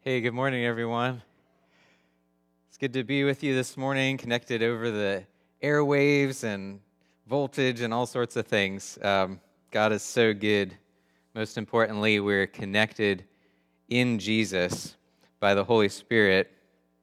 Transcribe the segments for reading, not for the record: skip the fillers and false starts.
Hey, good morning, everyone. It's good to be with you this morning, connected over the airwaves and voltage and all sorts of things. God is so good. Most importantly, we're connected in Jesus by the Holy Spirit.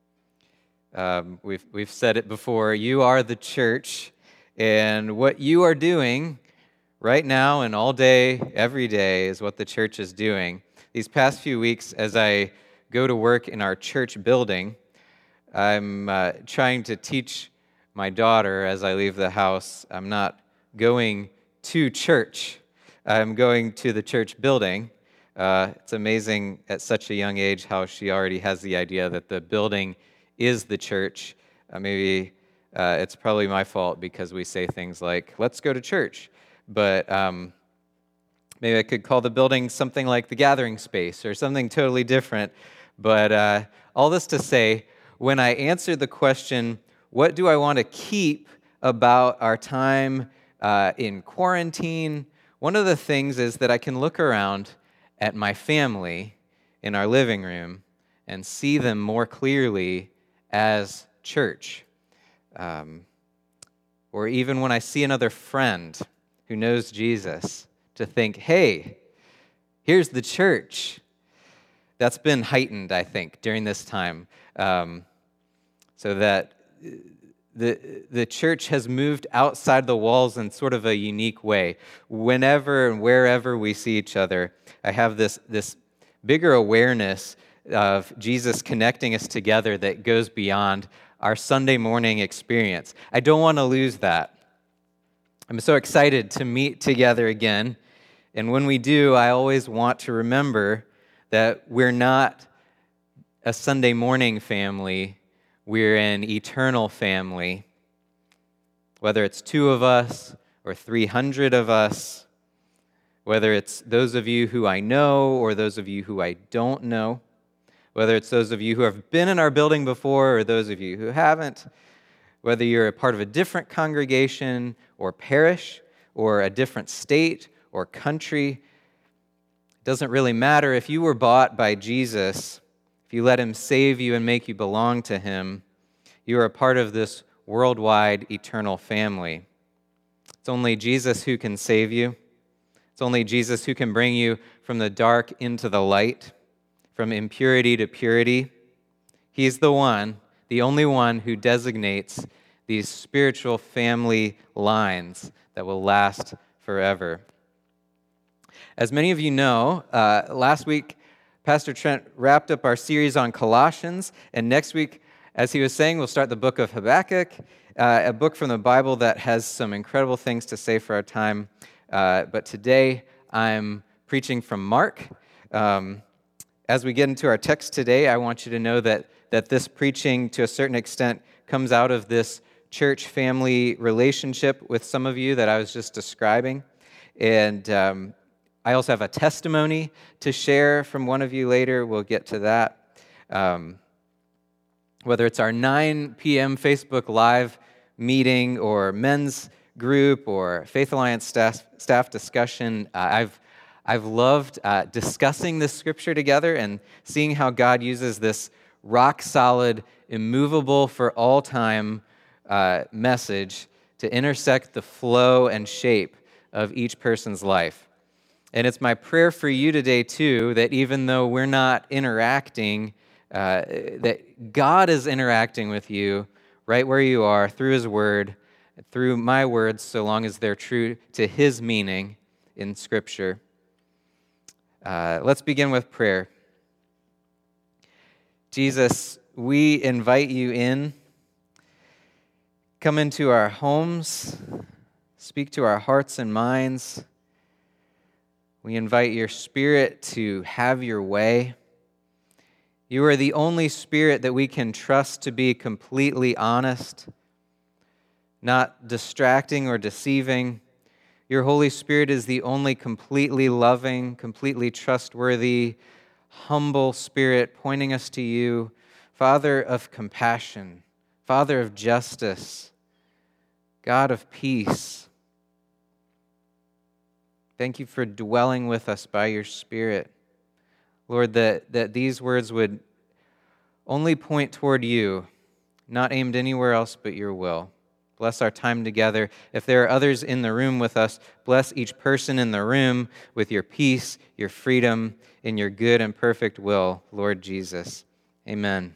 We've said it before. You are the church, and what you are doing right now and all day, every day, is what the church is doing. These past few weeks, as I go to work in our church building, I'm trying to teach my daughter as I leave the house. I'm not going to church. I'm going to the church building. It's amazing at such a young age how she already has the idea that the building is the church. Maybe it's probably my fault because we say things like, let's go to church. But maybe I could call the building something like the gathering space or something totally different. But all this to say, when I answered the question, what do I want to keep about our time in quarantine, one of the things is that I can look around at my family in our living room and see them more clearly as church. Or even when I see another friend who knows Jesus, to think, hey, here's the church. That's been heightened, I think, during this time, so that the church has moved outside the walls in sort of a unique way. Whenever and wherever we see each other, I have this bigger awareness of Jesus connecting us together that goes beyond our Sunday morning experience. I don't want to lose that. I'm so excited to meet together again, and when we do, I always want to remember that we're not a Sunday morning family, we're an eternal family. Whether it's 2 of us or 300 of us, whether it's those of you who I know or those of you who I don't know, whether it's those of you who have been in our building before or those of you who haven't, whether you're a part of a different congregation or parish or a different state or country, doesn't really matter. If you were bought by Jesus, if you let him save you and make you belong to him, you are a part of this worldwide eternal family. It's only Jesus who can save you. It's only Jesus who can bring you from the dark into the light, from impurity to purity. He's the one, the only one who designates these spiritual family lines that will last forever. As many of you know, last week, Pastor Trent wrapped up our series on Colossians, and next week, as he was saying, we'll start the book of Habakkuk, a book from the Bible that has some incredible things to say for our time. But today, I'm preaching from Mark. As we get into our text today, I want you to know that this preaching, to a certain extent, comes out of this church family relationship with some of you that I was just describing. And I also have a testimony to share from one of you later. We'll get to that. Whether it's our 9 p.m. Facebook Live meeting or men's group or Faith Alliance staff discussion, I've loved discussing this scripture together and seeing how God uses this rock-solid, immovable for all time message to intersect the flow and shape of each person's life. And it's my prayer for you today, too, that even though we're not interacting, that God is interacting with you right where you are through his word, through my words, so long as they're true to his meaning in Scripture. Let's begin with prayer. Jesus, we invite you in. Come into our homes. Speak to our hearts and minds. We invite your Spirit to have your way. You are the only Spirit that we can trust to be completely honest, not distracting or deceiving. Your Holy Spirit is the only completely loving, completely trustworthy, humble Spirit pointing us to you, Father of compassion, Father of justice, God of peace. Thank you for dwelling with us by your Spirit. Lord, that these words would only point toward you, not aimed anywhere else but your will. Bless our time together. If there are others in the room with us, bless each person in the room with your peace, your freedom, in your good and perfect will, Lord Jesus. Amen.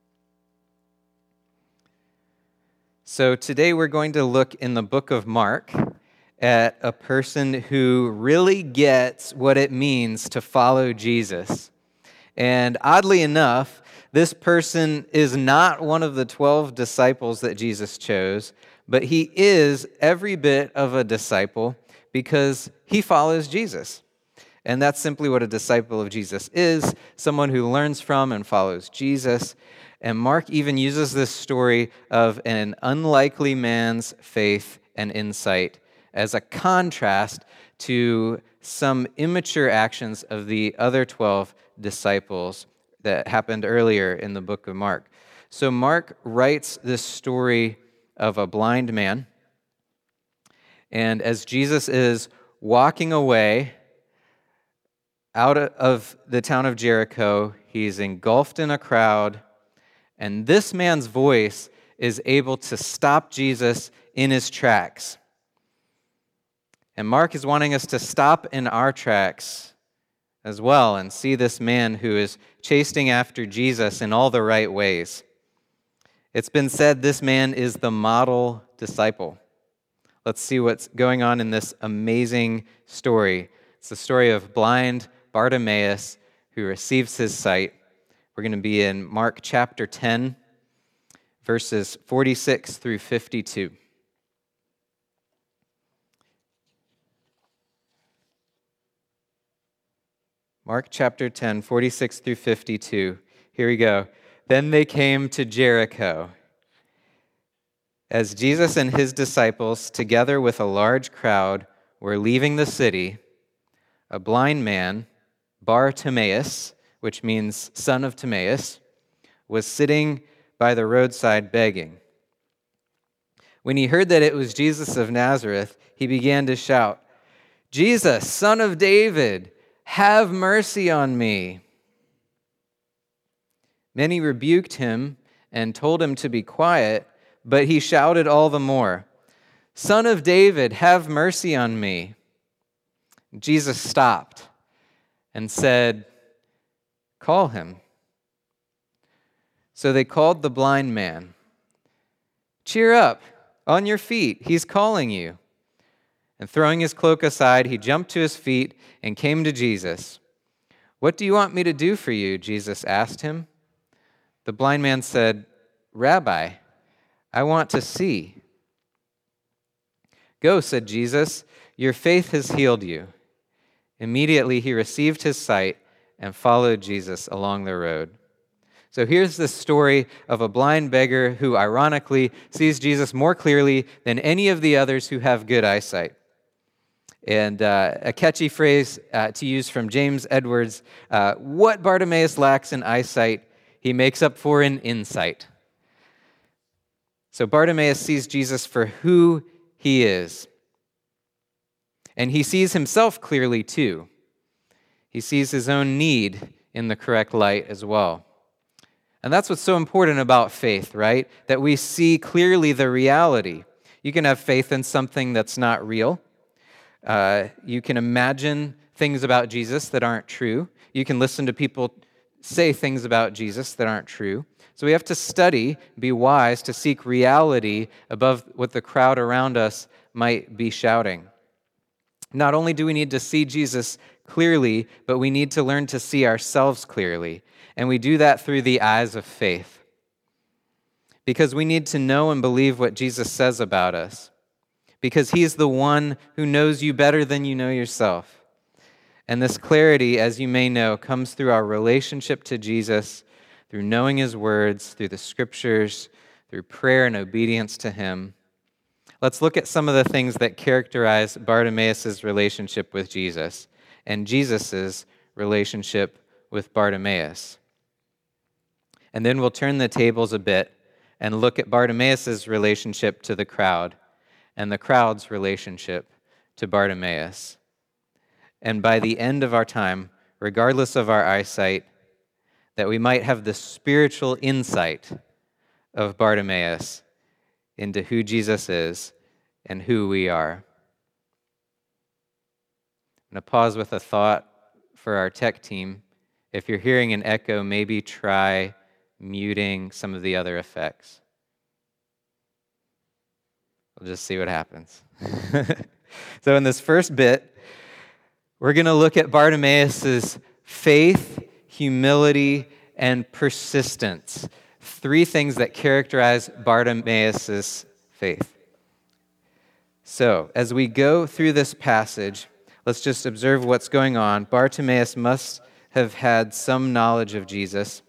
So today we're going to look in the book of Mark at a person who really gets what it means to follow Jesus. And oddly enough, this person is not one of the 12 disciples that Jesus chose, but he is every bit of a disciple because he follows Jesus. And that's simply what a disciple of Jesus is, someone who learns from and follows Jesus. And Mark even uses this story of an unlikely man's faith and insight as a contrast to some immature actions of the other 12 disciples that happened earlier in the book of Mark. So Mark writes this story of a blind man, and as Jesus is walking away out of the town of Jericho, he's engulfed in a crowd, and this man's voice is able to stop Jesus in his tracks. And Mark is wanting us to stop in our tracks as well and see this man who is chasing after Jesus in all the right ways. It's been said this man is the model disciple. Let's see what's going on in this amazing story. It's the story of blind Bartimaeus who receives his sight. We're going to be in Mark chapter 10, verses 46 through 52. Mark chapter 10, 46 through 52. Here we go. Then they came to Jericho. As Jesus and his disciples, together with a large crowd, were leaving the city, a blind man, Bartimaeus, which means son of Timaeus, was sitting by the roadside begging. When he heard that it was Jesus of Nazareth, he began to shout, "Jesus, son of David, have mercy on me." Many rebuked him and told him to be quiet, but he shouted all the more, "Son of David, have mercy on me." Jesus stopped and said, "Call him." So they called the blind man. "Cheer up, on your feet, he's calling you." And throwing his cloak aside, he jumped to his feet and came to Jesus. "What do you want me to do for you?" Jesus asked him. The blind man said, "Rabbi, I want to see." "Go," said Jesus, "your faith has healed you." Immediately he received his sight and followed Jesus along the road. So here's the story of a blind beggar who ironically sees Jesus more clearly than any of the others who have good eyesight. And a catchy phrase to use from James Edwards, what Bartimaeus lacks in eyesight, he makes up for in insight. So Bartimaeus sees Jesus for who he is. And he sees himself clearly too. He sees his own need in the correct light as well. And that's what's so important about faith, right? That we see clearly the reality. You can have faith in something that's not real. You can imagine things about Jesus that aren't true. You can listen to people say things about Jesus that aren't true. So we have to study, be wise, to seek reality above what the crowd around us might be shouting. Not only do we need to see Jesus clearly, but we need to learn to see ourselves clearly. And we do that through the eyes of faith. Because we need to know and believe what Jesus says about us. Because he's the one who knows you better than you know yourself. And this clarity, as you may know, comes through our relationship to Jesus, through knowing his words, through the scriptures, through prayer and obedience to him. Let's look at some of the things that characterize Bartimaeus' relationship with Jesus and Jesus' relationship with Bartimaeus. And then we'll turn the tables a bit and look at Bartimaeus' relationship to the crowd and the crowd's relationship to Bartimaeus. And by the end of our time, regardless of our eyesight, that we might have the spiritual insight of Bartimaeus into who Jesus is and who we are. I'm going to pause with a thought for our tech team. If you're hearing an echo, maybe try muting some of the other effects. We'll just see what happens. So in this first bit, we're going to look at Bartimaeus' faith, humility, and persistence. 3 things that characterize Bartimaeus' faith. So, as we go through this passage, let's just observe what's going on. Bartimaeus must have had some knowledge of Jesus.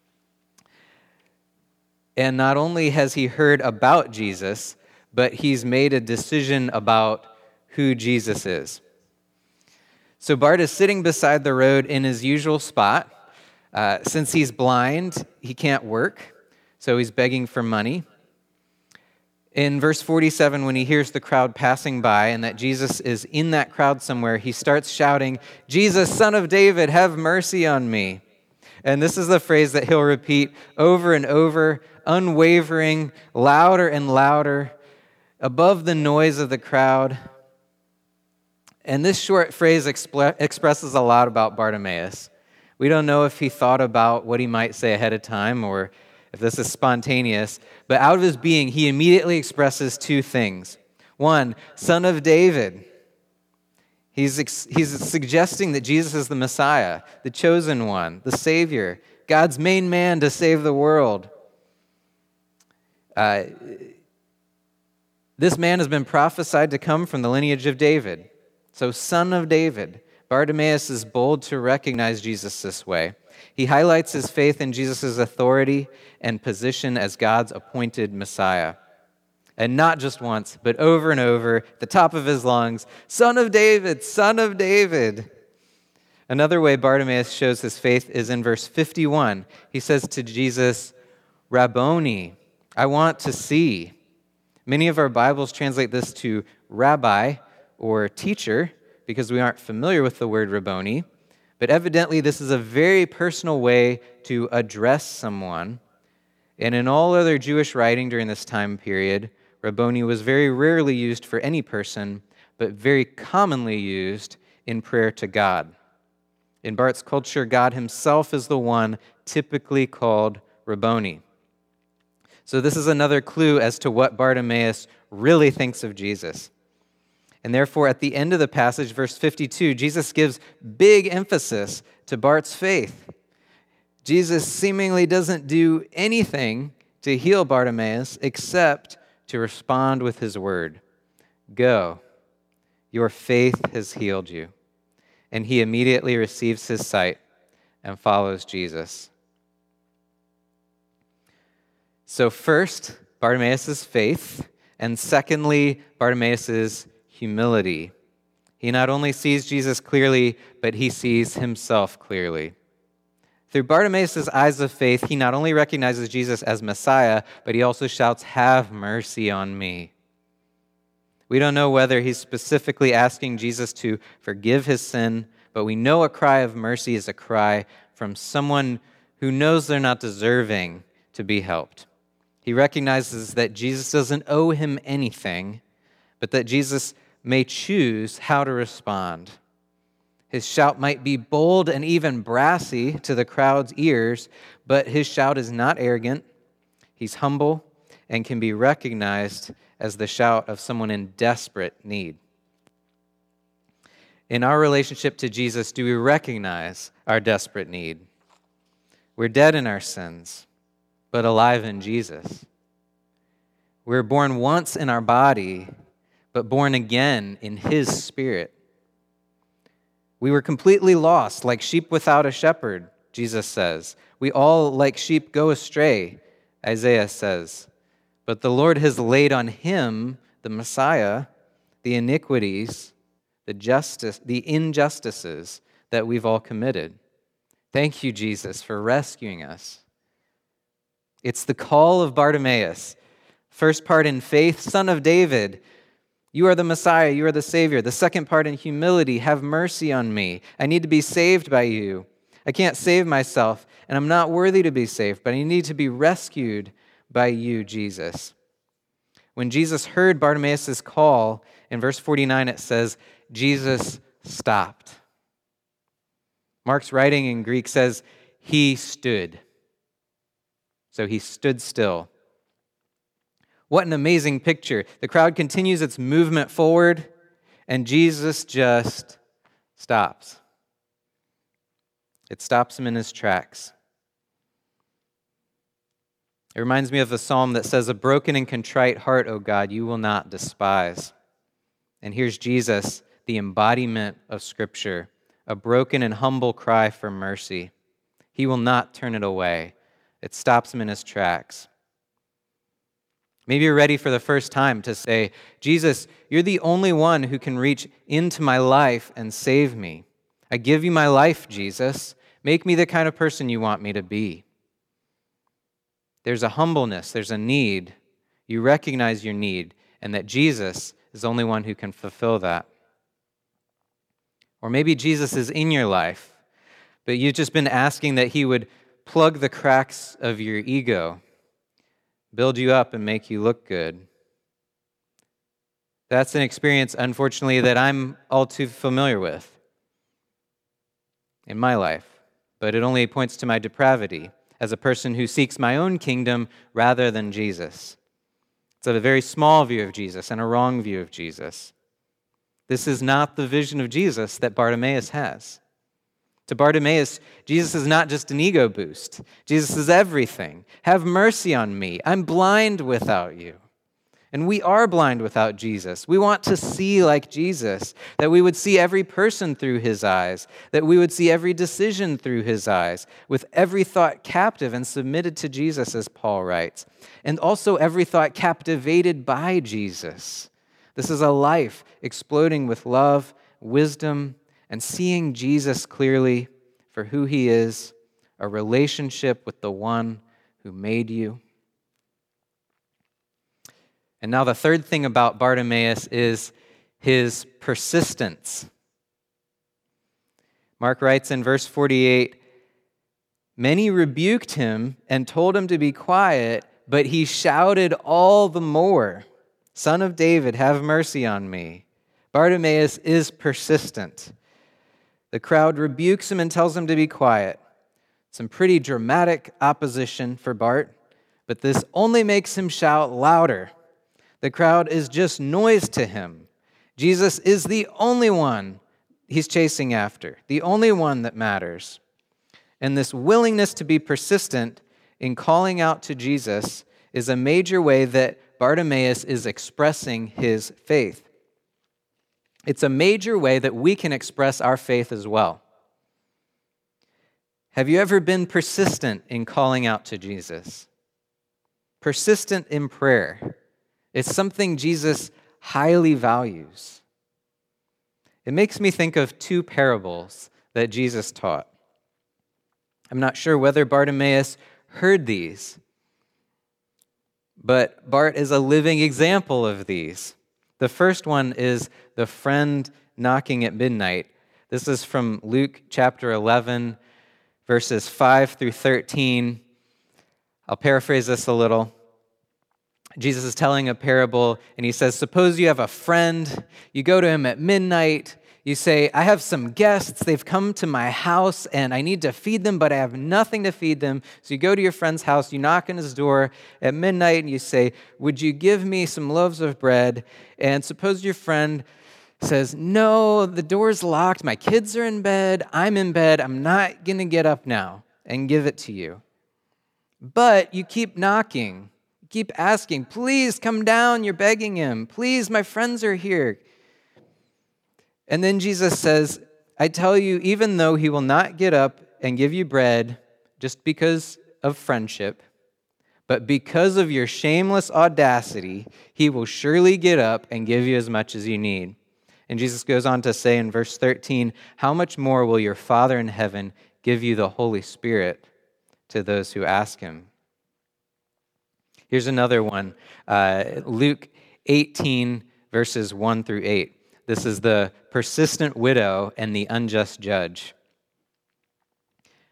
And not only has he heard about Jesus, but he's made a decision about who Jesus is. So Bart is sitting beside the road in his usual spot. Since he's blind, he can't work, so he's begging for money. In verse 47, when he hears the crowd passing by and that Jesus is in that crowd somewhere, he starts shouting, "Jesus, Son of David, have mercy on me." And this is the phrase that he'll repeat over and over, unwavering, louder and louder, above the noise of the crowd. And this short phrase expresses a lot about Bartimaeus. We don't know if he thought about what he might say ahead of time or if this is spontaneous, but out of his being, he immediately expresses 2 things. 1, Son of David. He's suggesting that Jesus is the Messiah, the chosen one, the Savior, God's main man to save the world. This man has been prophesied to come from the lineage of David. So, Son of David. Bartimaeus is bold to recognize Jesus this way. He highlights his faith in Jesus' authority and position as God's appointed Messiah. And not just once, but over and over, at the top of his lungs, Son of David, Son of David. Another way Bartimaeus shows his faith is in verse 51. He says to Jesus, Rabboni, I want to see. Many of our Bibles translate this to rabbi or teacher because we aren't familiar with the word Rabboni. But evidently, this is a very personal way to address someone. And in all other Jewish writing during this time period, Rabboni was very rarely used for any person, but very commonly used in prayer to God. In Bart's culture, God himself is the one typically called Rabboni. So this is another clue as to what Bartimaeus really thinks of Jesus. And therefore, at the end of the passage, verse 52, Jesus gives big emphasis to Bart's faith. Jesus seemingly doesn't do anything to heal Bartimaeus except to respond with his word. Go, your faith has healed you. And he immediately receives his sight and follows Jesus. So first, Bartimaeus' faith, and secondly, Bartimaeus' humility. He not only sees Jesus clearly, but he sees himself clearly. Through Bartimaeus' eyes of faith, he not only recognizes Jesus as Messiah, but he also shouts, have mercy on me. We don't know whether he's specifically asking Jesus to forgive his sin, but we know a cry of mercy is a cry from someone who knows they're not deserving to be helped. He recognizes that Jesus doesn't owe him anything, but that Jesus may choose how to respond. His shout might be bold and even brassy to the crowd's ears, but his shout is not arrogant. He's humble and can be recognized as the shout of someone in desperate need. In our relationship to Jesus, do we recognize our desperate need? We're dead in our sins, but alive in Jesus. We're born once in our body, but born again in his spirit. We were completely lost, like sheep without a shepherd, Jesus says. We all, like sheep, go astray, Isaiah says. But the Lord has laid on him, the Messiah, the iniquities, the injustices that we've all committed. Thank you, Jesus, for rescuing us. It's the call of Bartimaeus. First part in faith, Son of David. You are the Messiah, you are the Savior. The second part in humility, have mercy on me. I need to be saved by you. I can't save myself, and I'm not worthy to be saved, but I need to be rescued by you, Jesus. When Jesus heard Bartimaeus' call, in verse 49 it says, Jesus stopped. Mark's writing in Greek says, he stood. So he stood still. What an amazing picture. The crowd continues its movement forward, and Jesus just stops. It stops him in his tracks. It reminds me of the psalm that says, a broken and contrite heart, O God, you will not despise. And here's Jesus, the embodiment of Scripture, a broken and humble cry for mercy. He will not turn it away. It stops him in his tracks. Maybe you're ready for the first time to say, Jesus, you're the only one who can reach into my life and save me. I give you my life, Jesus. Make me the kind of person you want me to be. There's a humbleness, there's a need. You recognize your need, and that Jesus is the only one who can fulfill that. Or maybe Jesus is in your life, but you've just been asking that he would plug the cracks of your ego, build you up and make you look good. That's an experience, unfortunately, that I'm all too familiar with in my life, but it only points to my depravity as a person who seeks my own kingdom rather than Jesus. It's a very small view of Jesus and a wrong view of Jesus. This is not the vision of Jesus that Bartimaeus has. To Bartimaeus, Jesus is not just an ego boost. Jesus is everything. Have mercy on me. I'm blind without you. And we are blind without Jesus. We want to see like Jesus, that we would see every person through his eyes, that we would see every decision through his eyes, with every thought captive and submitted to Jesus, as Paul writes, and also every thought captivated by Jesus. This is a life exploding with love, wisdom, and seeing Jesus clearly for who he is, a relationship with the one who made you. And now the third thing about Bartimaeus is his persistence. Mark writes in verse 48, many rebuked him and told him to be quiet, but he shouted all the more, Son of David, have mercy on me. Bartimaeus is persistent. The crowd rebukes him and tells him to be quiet. Some pretty dramatic opposition for Bart, but this only makes him shout louder. The crowd is just noise to him. Jesus is the only one he's chasing after, the only one that matters. And this willingness to be persistent in calling out to Jesus is a major way that Bartimaeus is expressing his faith. It's a major way that we can express our faith as well. Have you ever been persistent in calling out to Jesus? Persistent in prayer. It's something Jesus highly values. It makes me think of two parables that Jesus taught. I'm not sure whether Bartimaeus heard these, but Bart is a living example of these. The first one is the friend knocking at midnight. This is from Luke chapter 11, verses 5 through 13. I'll paraphrase this a little. Jesus is telling a parable, and he says, suppose you have a friend. You go to him at midnight. You say, I have some guests. They've come to my house, and I need to feed them, but I have nothing to feed them. So you go to your friend's house. You knock on his door at midnight, and you say, would you give me some loaves of bread? And suppose your friend says, no, the door's locked. My kids are in bed. I'm in bed. I'm not going to get up now and give it to you. But you keep knocking. Keep asking, please come down, you're begging him. Please, my friends are here. And then Jesus says, I tell you, even though he will not get up and give you bread just because of friendship, but because of your shameless audacity, he will surely get up and give you as much as you need. And Jesus goes on to say in verse 13, how much more will your Father in heaven give you the Holy Spirit to those who ask him? Here's another one, Luke 18, verses 1 through 8. This is the persistent widow and the unjust judge.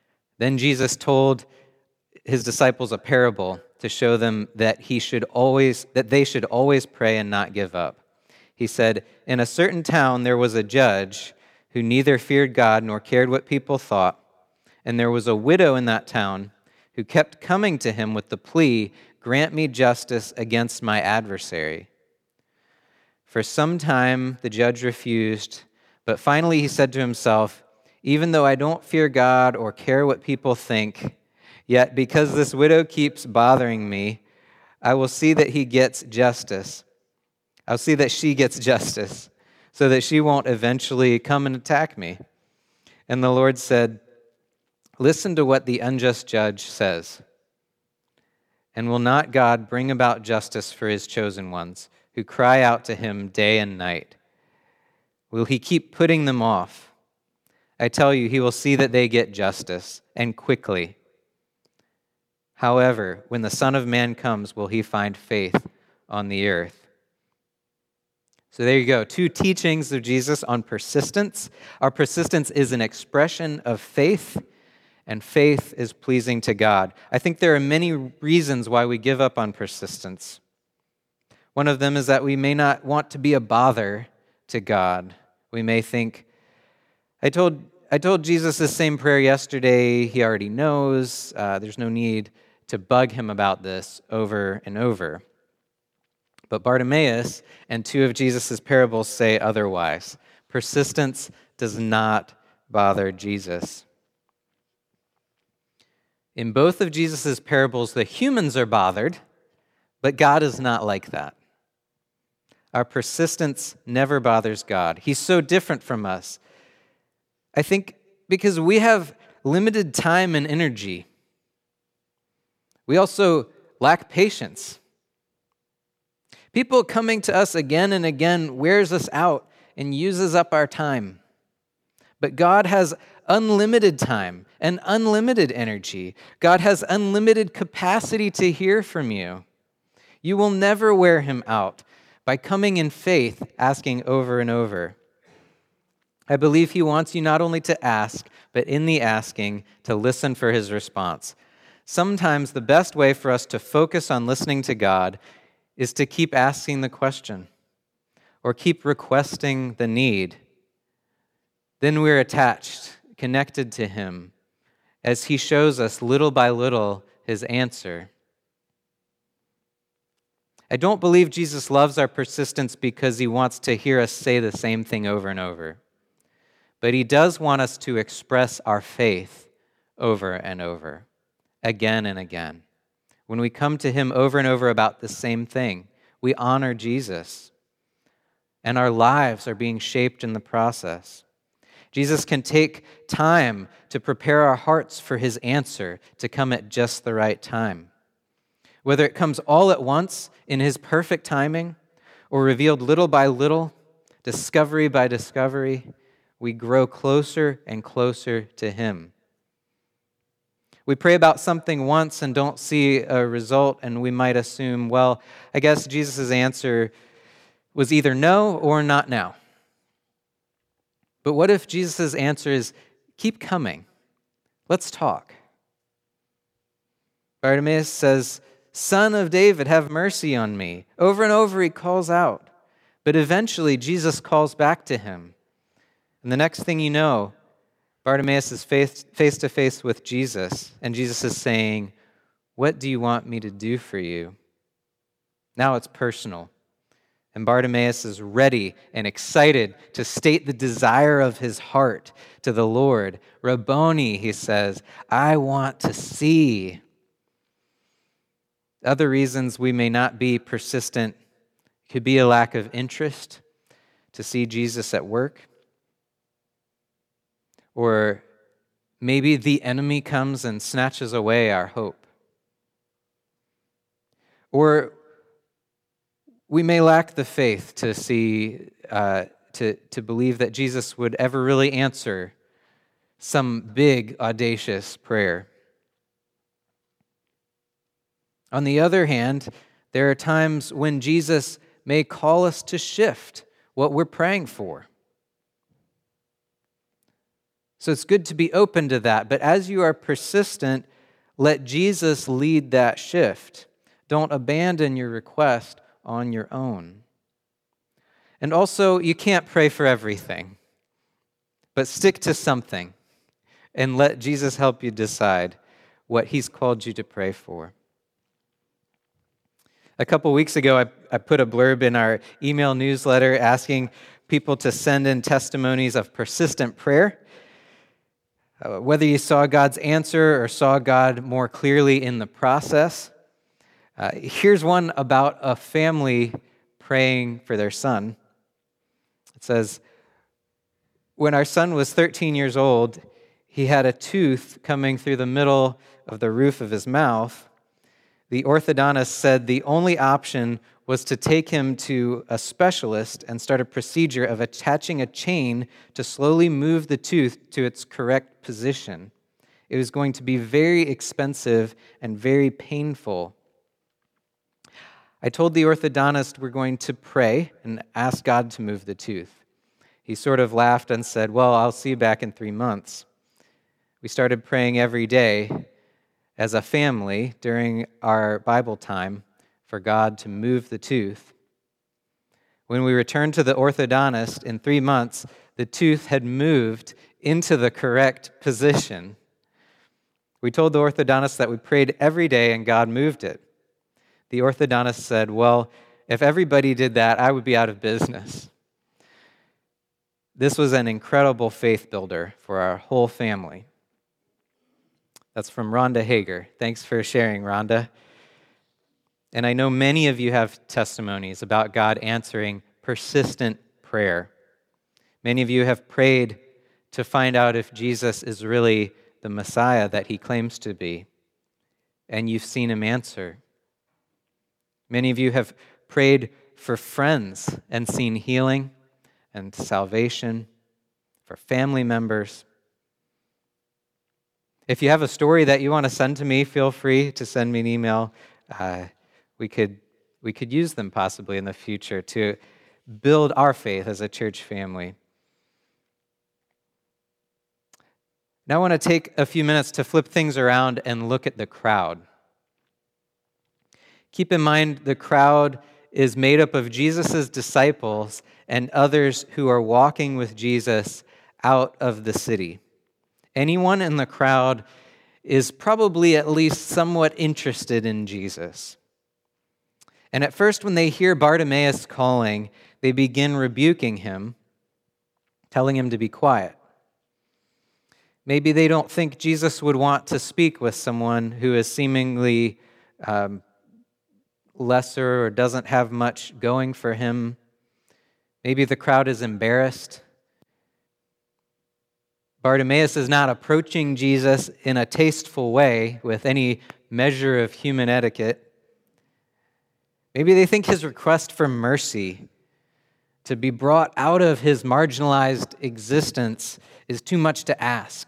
Then Jesus told his disciples a parable to show them that they should always pray and not give up. He said, "In a certain town there was a judge who neither feared God nor cared what people thought, and there was a widow in that town who kept coming to him with the plea, 'Grant me justice against my adversary.' For some time the judge refused, but finally he said to himself, 'Even though I don't fear God or care what people think, yet because this widow keeps bothering me, I will see that he gets justice. I'll see that she gets justice, so that she won't eventually come and attack me.' And the Lord said, 'Listen to what the unjust judge says. And will not God bring about justice for his chosen ones, who cry out to him day and night? Will he keep putting them off? I tell you, he will see that they get justice, and quickly. However, when the Son of Man comes, will he find faith on the earth?'" So there you go, 2 teachings of Jesus on persistence. Our persistence is an expression of faith, and faith is pleasing to God. I think there are many reasons why we give up on persistence. One of them is that we may not want to be a bother to God. We may think, I told Jesus the same prayer yesterday. He already knows. There's no need to bug him about this over and over. But Bartimaeus and 2 of Jesus' parables say otherwise. Persistence does not bother Jesus. In both of Jesus' parables, the humans are bothered, but God is not like that. Our persistence never bothers God. He's so different from us. I think because we have limited time and energy. We also lack patience. People coming to us again and again wears us out and uses up our time. But God has unlimited time and unlimited energy. God has unlimited capacity to hear from you. You will never wear him out by coming in faith, asking over and over. I believe he wants you not only to ask, but in the asking, to listen for his response. Sometimes the best way for us to focus on listening to God is to keep asking the question or keep requesting the need. Then we're attached, connected to him as he shows us little by little his answer. I don't believe Jesus loves our persistence because he wants to hear us say the same thing over and over. But he does want us to express our faith over and over, again and again. When we come to him over and over about the same thing, we honor Jesus, and our lives are being shaped in the process. Jesus can take time to prepare our hearts for his answer to come at just the right time. Whether it comes all at once in his perfect timing or revealed little by little, discovery by discovery, we grow closer and closer to him. We pray about something once and don't see a result, and we might assume, well, I guess Jesus' answer was either no or not now. But what if Jesus' answer is, keep coming, let's talk? Bartimaeus says, "Son of David, have mercy on me." Over and over he calls out, but eventually Jesus calls back to him. And the next thing you know, Bartimaeus is face to face with Jesus, and Jesus is saying, "What do you want me to do for you?" Now it's personal. And Bartimaeus is ready and excited to state the desire of his heart to the Lord. "Rabboni," he says, "I want to see." Other reasons we may not be persistent could be a lack of interest to see Jesus at work. Or maybe the enemy comes and snatches away our hope. Or we may lack the faith to see, to believe that Jesus would ever really answer some big, audacious prayer. On the other hand, there are times when Jesus may call us to shift what we're praying for. So it's good to be open to that. But as you are persistent, let Jesus lead that shift. Don't abandon your request on your own. And also, you can't pray for everything, but stick to something and let Jesus help you decide what he's called you to pray for. A couple weeks ago, I put a blurb in our email newsletter asking people to send in testimonies of persistent prayer. Whether you saw God's answer or saw God more clearly in the process. Here's one about a family praying for their son. It says, when our son was 13 years old, he had a tooth coming through the middle of the roof of his mouth. The orthodontist said the only option was to take him to a specialist and start a procedure of attaching a chain to slowly move the tooth to its correct position. It was going to be very expensive and very painful. I told the orthodontist we're going to pray and ask God to move the tooth. He sort of laughed and said, well, I'll see you back in 3 months. We started praying every day as a family during our Bible time for God to move the tooth. When we returned to the orthodontist in 3 months, the tooth had moved into the correct position. We told the orthodontist that we prayed every day and God moved it. The orthodontist said, well, if everybody did that, I would be out of business. This was an incredible faith builder for our whole family. That's from Rhonda Hager. Thanks for sharing, Rhonda. And I know many of you have testimonies about God answering persistent prayer. Many of you have prayed to find out if Jesus is really the Messiah that he claims to be, and you've seen him answer. Many of you have prayed for friends and seen healing and salvation, for family members. If you have a story that you want to send to me, feel free to send me an email. We could use them possibly in the future to build our faith as a church family. Now I want to take a few minutes to flip things around and look at the crowd. Keep in mind the crowd is made up of Jesus' disciples and others who are walking with Jesus out of the city. Anyone in the crowd is probably at least somewhat interested in Jesus. And at first, when they hear Bartimaeus calling, they begin rebuking him, telling him to be quiet. Maybe they don't think Jesus would want to speak with someone who is seemingly lesser or doesn't have much going for him. Maybe the crowd is embarrassed. Bartimaeus is not approaching Jesus in a tasteful way with any measure of human etiquette. Maybe they think his request for mercy, to be brought out of his marginalized existence, is too much to ask.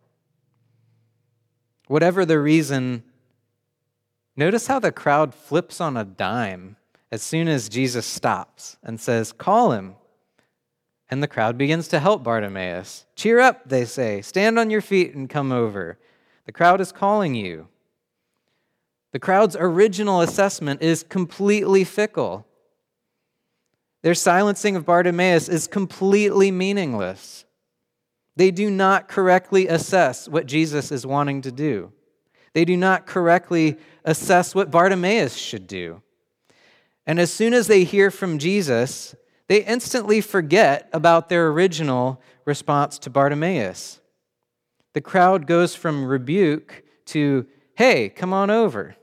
Whatever the reason, notice how the crowd flips on a dime as soon as Jesus stops and says, "Call him." And the crowd begins to help Bartimaeus. "Cheer up," they say. "Stand on your feet and come over. The crowd is calling you." The crowd's original assessment is completely fickle. Their silencing of Bartimaeus is completely meaningless. They do not correctly assess what Jesus is wanting to do. They do not correctly assess what Bartimaeus should do. And as soon as they hear from Jesus, they instantly forget about their original response to Bartimaeus. The crowd goes from rebuke to, "Hey, come on over."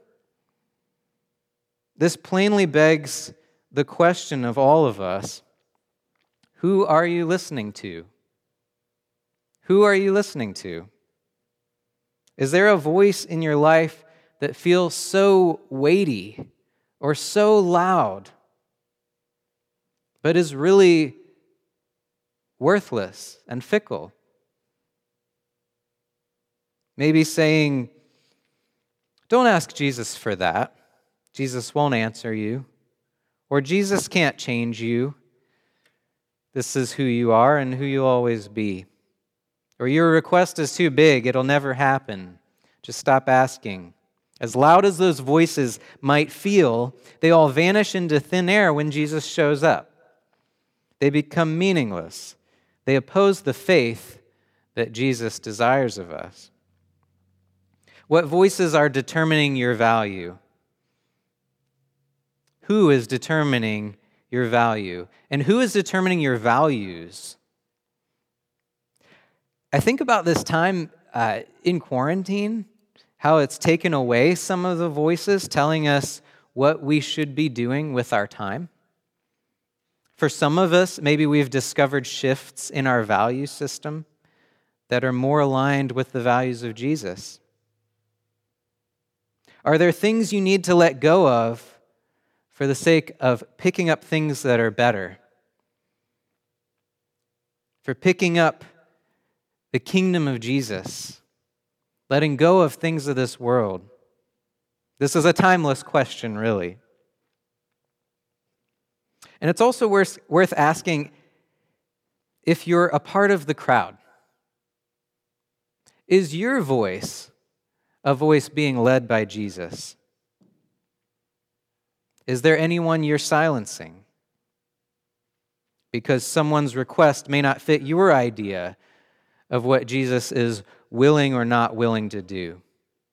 This plainly begs the question of all of us: who are you listening to? Who are you listening to? Is there a voice in your life that feels so weighty or so loud, but is really worthless and fickle? Maybe saying, "Don't ask Jesus for that. Jesus won't answer you." Or, "Jesus can't change you. This is who you are and who you'll always be." Or your request is too big, it'll never happen. Just stop asking. As loud as those voices might feel, they all vanish into thin air when Jesus shows up. They become meaningless. They oppose the faith that Jesus desires of us. What voices are determining your value? Who is determining your value? And who is determining your values? I think about this time in quarantine, how it's taken away some of the voices telling us what we should be doing with our time. For some of us, maybe we've discovered shifts in our value system that are more aligned with the values of Jesus. Are there things you need to let go of for the sake of picking up things that are better? For picking up the kingdom of Jesus, letting go of things of this world? This is a timeless question, really. And it's also worth asking if you're a part of the crowd. Is your voice a voice being led by Jesus? Is there anyone you're silencing because someone's request may not fit your idea of what Jesus is willing or not willing to do?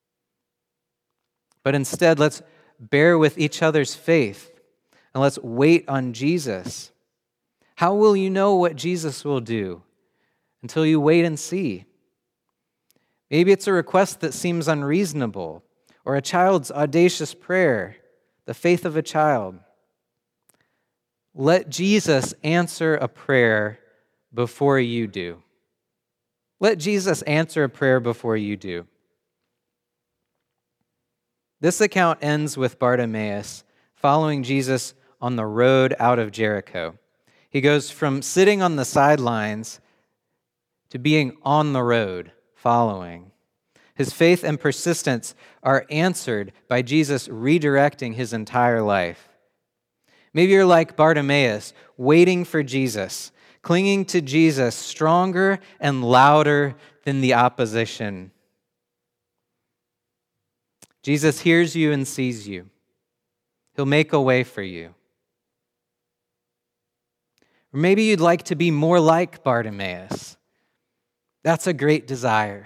But instead, let's bear with each other's faith and let's wait on Jesus. How will you know what Jesus will do? Until you wait and see. Maybe it's a request that seems unreasonable, or a child's audacious prayer, the faith of a child. Let Jesus answer a prayer before you do. Let Jesus answer a prayer before you do. This account ends with Bartimaeus following Jesus on the road out of Jericho. He goes from sitting on the sidelines to being on the road, following. His faith and persistence are answered by Jesus redirecting his entire life. Maybe you're like Bartimaeus, waiting for Jesus, clinging to Jesus stronger and louder than the opposition. Jesus hears you and sees you. He'll make a way for you. Or maybe you'd like to be more like Bartimaeus. That's a great desire.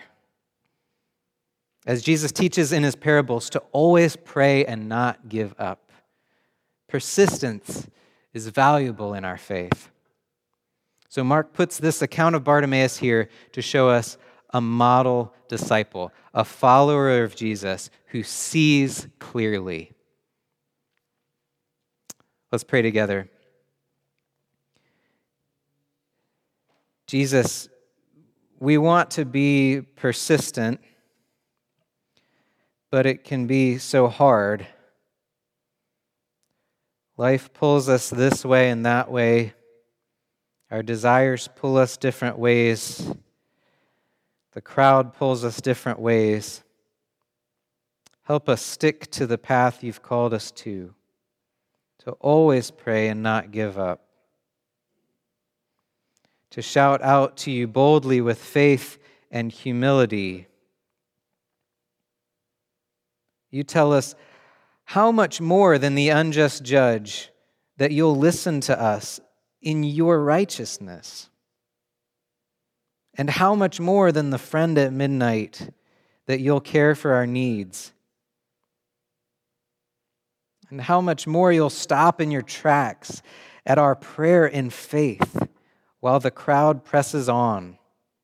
As Jesus teaches in his parables, to always pray and not give up. Persistence is valuable in our faith. So Mark puts this account of Bartimaeus here to show us a model disciple, a follower of Jesus who sees clearly. Let's pray together. Jesus, we want to be persistent, but it can be so hard. Life pulls us this way and that way. Our desires pull us different ways. The crowd pulls us different ways. Help us stick to the path you've called us to always pray and not give up. To shout out to you boldly with faith and humility. You tell us how much more than the unjust judge that you'll listen to us in your righteousness. And how much more than the friend at midnight that you'll care for our needs. And how much more you'll stop in your tracks at our prayer in faith while the crowd presses on.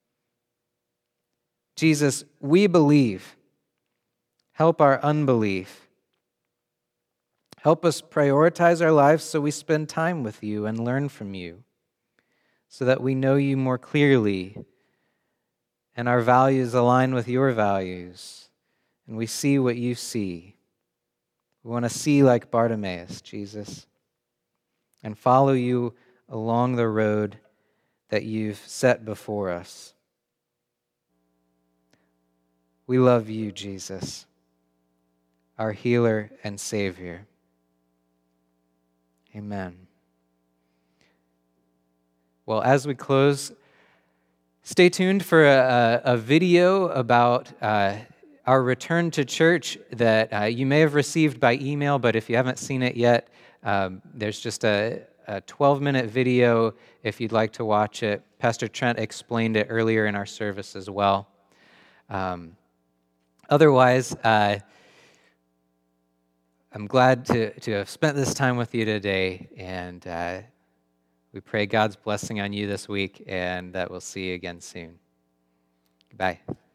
Jesus, we believe. Help our unbelief. Help us prioritize our lives so we spend time with you and learn from you, so that we know you more clearly and our values align with your values and we see what you see. We want to see like Bartimaeus, Jesus, and follow you along the road that you've set before us. We love you, Jesus, our healer and Savior. Amen. Well, as we close, Stay tuned for a video about our return to church that you may have received by email, but if you haven't seen it yet, there's just a 12-minute video if you'd like to watch it. Pastor Trent explained it earlier in our service as well. Otherwise, I'm glad to have spent this time with you today, and we pray God's blessing on you this week, and that we'll see you again soon. Bye.